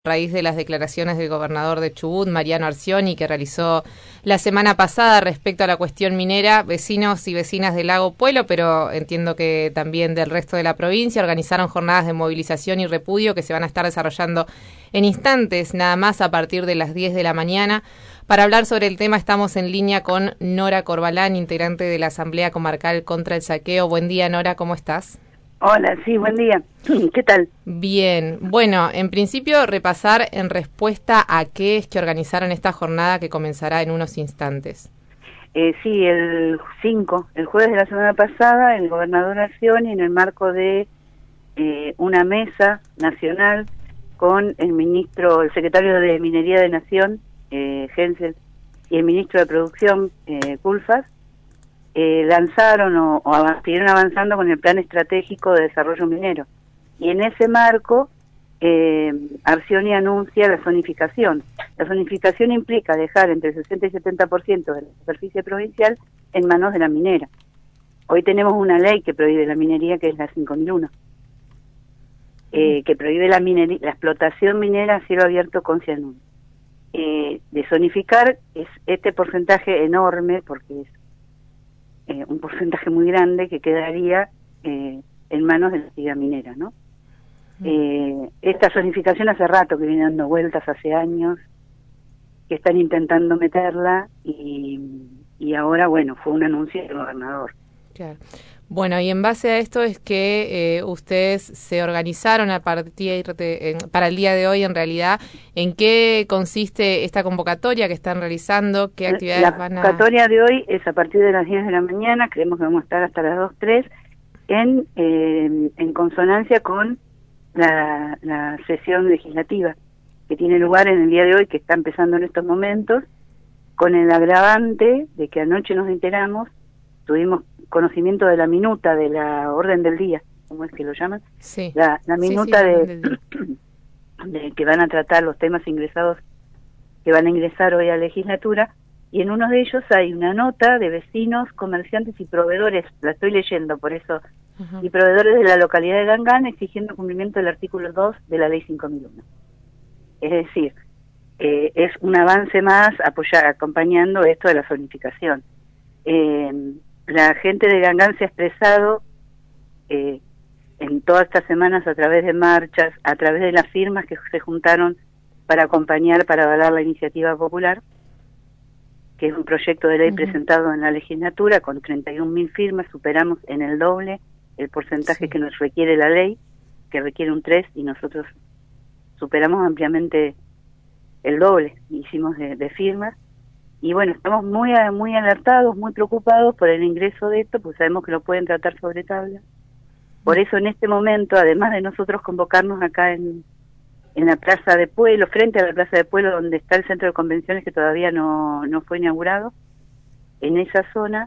A raíz de las declaraciones del gobernador de Chubut, Mariano Arcioni, que realizó la semana pasada respecto a la cuestión minera, vecinos y vecinas del Lago Puelo, pero entiendo que también del resto de la provincia, organizaron jornadas de movilización y repudio que se van a estar desarrollando en instantes, nada más a partir de las 10 de la mañana. Para hablar sobre el tema estamos en línea con Nora Corbalán, integrante de la Asamblea Comarcal contra el Saqueo. Buen día, Nora, ¿cómo estás? Hola, sí, buen día. ¿Qué tal? Bien, bueno, en principio repasar en respuesta a qué es que organizaron esta jornada que comenzará en unos instantes. Sí, el jueves de la semana pasada, el gobernador Arcioni, en el marco de una mesa nacional con el secretario de Minería de Nación, Hensel, y el ministro de Producción, Culfas, lanzaron o siguieron avanzando con el Plan Estratégico de Desarrollo Minero. Y en ese marco, Arcioni anuncia la zonificación. La zonificación implica dejar entre el 60 y 70% de la superficie provincial en manos de la minera. Hoy tenemos una ley que prohíbe la minería, que es la 5001, que prohíbe la explotación minera a cielo abierto con cianuro. De zonificar es este porcentaje enorme, porque es un porcentaje muy grande que quedaría en manos de la actividad minera, ¿no? Esta zonificación hace rato que viene dando vueltas, hace años que están intentando meterla y ahora, bueno, fue un anuncio del gobernador. Claro. Bueno, y en base a esto es que ustedes se organizaron a partir para el día de hoy, en realidad, ¿en qué consiste esta convocatoria que están realizando? ¿Qué actividades van a...? La convocatoria de hoy es a partir de las 10 de la mañana, creemos que vamos a estar hasta las 2, 3, en consonancia con la sesión legislativa que tiene lugar en el día de hoy, que está empezando en estos momentos, con el agravante de que anoche nos enteramos, tuvimos conocimiento de la minuta de la orden del día, ¿cómo es que lo llaman? Sí. La minuta sí, de que van a tratar los temas ingresados, que van a ingresar hoy a la legislatura, y en uno de ellos hay una nota de vecinos, comerciantes y proveedores, la estoy leyendo por eso, y proveedores de la localidad de Gangán exigiendo cumplimiento del artículo 2 de la ley 5001. Es decir, es un avance más acompañando esto de la zonificación. La gente de Gangán se ha expresado en todas estas semanas a través de marchas, a través de las firmas que se juntaron para acompañar, para avalar la iniciativa popular, que es un proyecto de ley presentado en la legislatura con 31.000 firmas, superamos en el doble el porcentaje que nos requiere la ley, que requiere un 3, y nosotros superamos ampliamente el doble, hicimos de firmas. Y bueno, estamos muy alertados, muy preocupados por el ingreso de esto, pues sabemos que lo pueden tratar sobre tabla. Por eso en este momento, además de nosotros convocarnos acá en la Plaza de Pueblo, frente a la Plaza de Pueblo, donde está el centro de convenciones que todavía no fue inaugurado, en esa zona,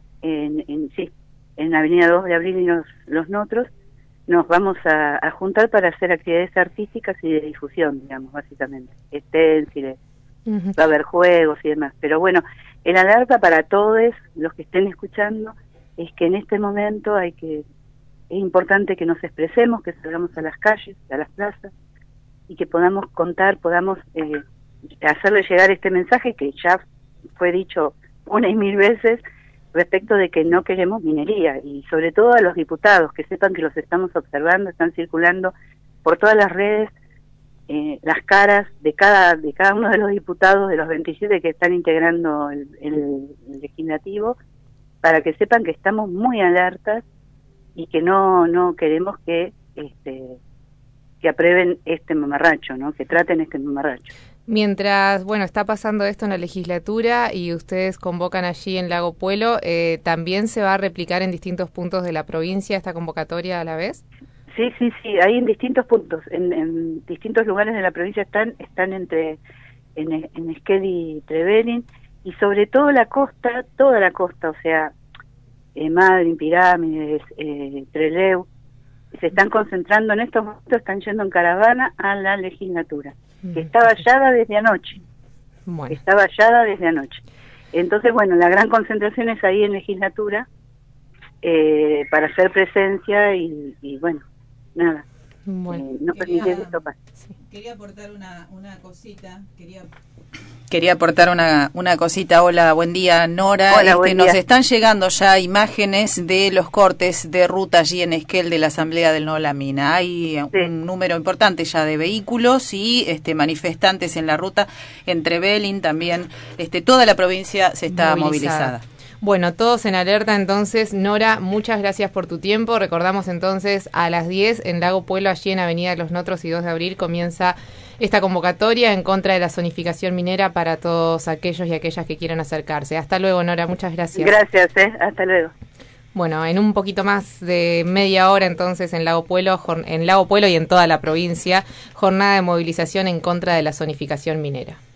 en la Avenida 2 de Abril y los Notros, nos vamos a juntar para hacer actividades artísticas y de difusión, digamos, básicamente, esténciles. Va a haber juegos y demás, pero bueno, el alerta para todos los que estén escuchando es que en este momento es importante que nos expresemos, que salgamos a las calles, a las plazas, y que podamos contar, podamos hacerle llegar este mensaje que ya fue dicho una y mil veces respecto de que no queremos minería, y sobre todo a los diputados, que sepan que los estamos observando, están circulando por todas las redes las caras de cada uno de los diputados, de los 27 que están integrando el legislativo, para que sepan que estamos muy alertas y que no queremos que aprueben este mamarracho, ¿no? Que traten este mamarracho. Mientras, bueno, está pasando esto en la legislatura y ustedes convocan allí en Lago Puelo, ¿también se va a replicar en distintos puntos de la provincia esta convocatoria a la vez? Sí, hay en distintos puntos, en distintos lugares de la provincia están en Esquel y Trevelin, y sobre todo toda la costa, o sea, Madryn, Pirámides, Trelew, se están concentrando en estos momentos, están yendo en caravana a la legislatura, que está vallada desde anoche. Bueno. Está vallada desde anoche. Entonces, bueno, la gran concentración es ahí en legislatura, para hacer presencia y bueno, nada. Bueno. No permitir que esto pase. Quería aportar una cosita. Hola, buen día, Nora. Hola, buen día. Nos están llegando ya imágenes de los cortes de ruta allí en Esquel de la Asamblea del No La Mina. Hay un número importante ya de vehículos y manifestantes en la ruta entre Belín también. Toda la provincia se está movilizada. Bueno, todos en alerta entonces. Nora, muchas gracias por tu tiempo. Recordamos entonces a las 10 en Lago Puelo, allí en Avenida Los Notros y 2 de abril, comienza esta convocatoria en contra de la zonificación minera para todos aquellos y aquellas que quieran acercarse. Hasta luego, Nora, muchas gracias. Gracias, hasta luego. Bueno, en un poquito más de media hora entonces en Lago Puelo y en toda la provincia, jornada de movilización en contra de la zonificación minera.